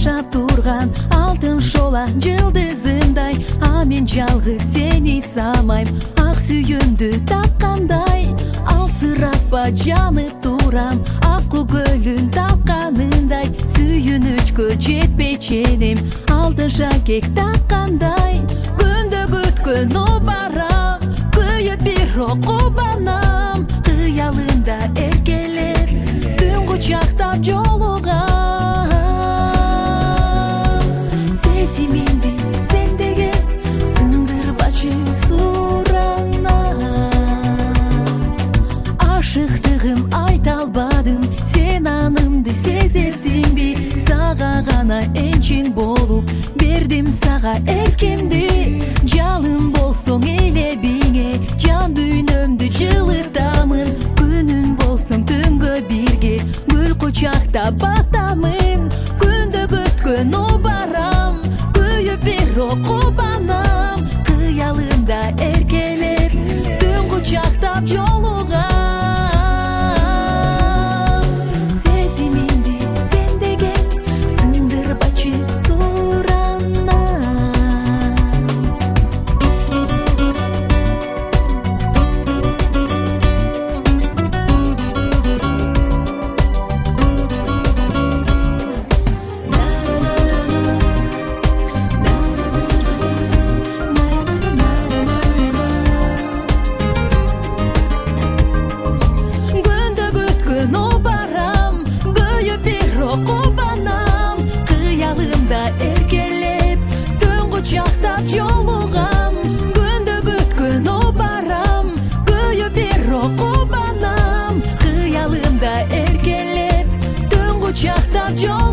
жашап турган алтын шола жылдызындай, а мен жалгыз сени самайм, ак сүйүмдү тапкандай. Алсыраппа жанып турам, акку көлүн тапканындай, сүйүнүчкө жетпей ченем, алтын шакек таккандай. Күндө күткөн барам, күйүп бир окубанам, кыялымда эркелеп, түн кучактап жолугам. Сезимимди сендеге сындырбачы суранам, ашыктыгым айта албадым, сен анымды сезесиңби? Сага гана энчин болуп бердим сага эркимди. Жалын болсоң элебиңе, жан дүйнөмдү жылытамын, күнүн болсоң түнгө бирге, гүл кучакта батамын. Күндө күткөн барам, күйүп бир окубанам, кыялымда эркелеп, түн кучактап жолугам. Сезимимди сендеген сындырбачы суранам. Күндө күткөн барам, күйүп бир окубанам, кыялымда эркелеп, түн кучактап жолугам. Күндө күткөн барам, күйүп бир окубанам, кыялымда эркелеп, түн кучактап жолугам.